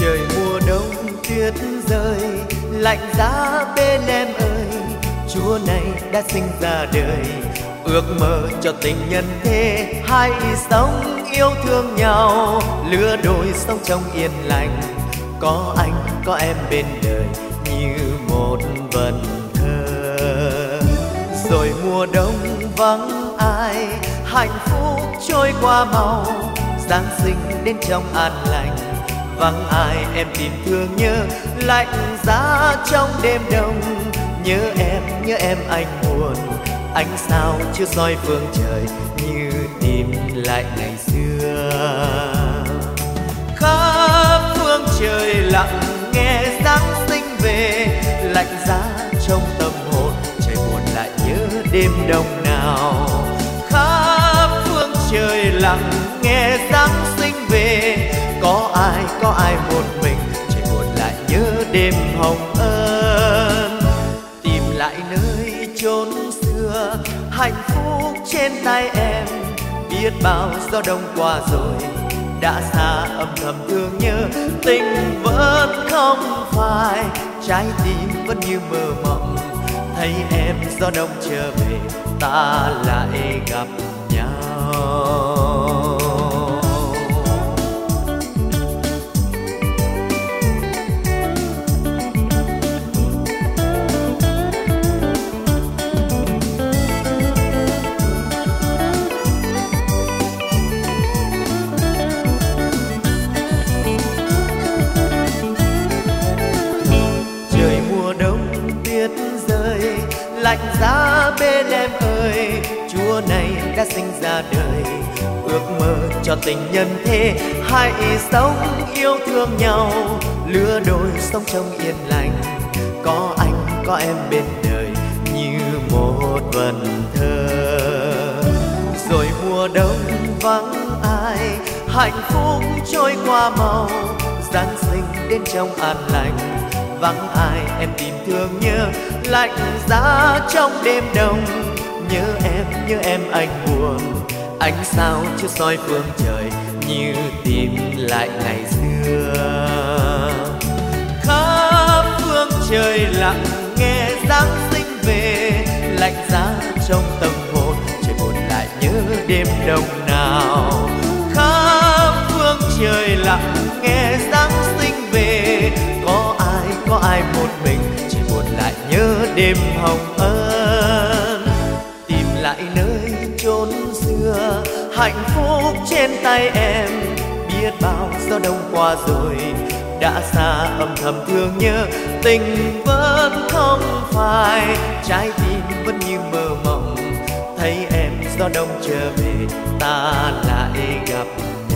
Trời mùa đông tuyết rơi, lạnh giá Bethlehem ơi, Chúa này đã sinh ra đời, ước mơ cho tình nhân thế hai sống yêu thương nhau, lứa đôi sống trong yên lành, có anh có em bên đời như một vần thơ. Rồi mùa đông vắng ai, hạnh phúc trôi qua mau, Giáng sinh đến trong an lành, vắng ai em tìm thương nhớ, lạnh giá trong đêm đông. Nhớ em anh buồn, ánh sao chưa soi phương trời, như tìm lại ngày xưa. Khắp phương trời lặng nghe Giáng sinh về, lạnh giá trong tâm hồn, trời buồn lại nhớ đêm đông nào. Khắp phương trời lặng nghe Giáng sinh về, có ai một mình, trời buồn lại nhớ đêm hồng ân. Tìm lại nơi chốn xưa, hạnh phúc trên tay em, biết bao gió đông qua rồi, đã xa âm thầm thương nhớ, tình vẫn không phai, trái tim vẫn như mơ mộng, thấy em gió đông trở về, ta lại gặp nhau. Lạnh giá Bethlehem ơi, Chúa này đã sinh ra đời, ước mơ cho tình nhân thế hai sống yêu thương nhau, lứa đôi sống trong yên lành, có anh có em bên đời như một vần thơ. Rồi mùa đông vắng ai, hạnh phúc trôi qua mau, Giáng sinh đến trong an lành, vắng ai em tìm thương nhớ, lạnh giá trong đêm đông. Nhớ em anh buồn, ánh sao chưa soi phương trời, như tìm lại ngày xưa. Khắp phương trời lặng nghe Giáng sinh về, lạnh giá trong tâm hồn, trời buồn lại nhớ đêm đông nào. Khắp phương trời lặng nghe Giáng sinh về, có ai một mình, chỉ buồn lại nhớ đêm hồng ân. Tìm lại nơi chốn xưa, hạnh phúc trên tay em, biết bao gió đông qua rồi, đã xa âm thầm thương nhớ, tình vẫn không phai, trái tim vẫn như mơ mộng, thấy em gió đông trở về, ta lại gặp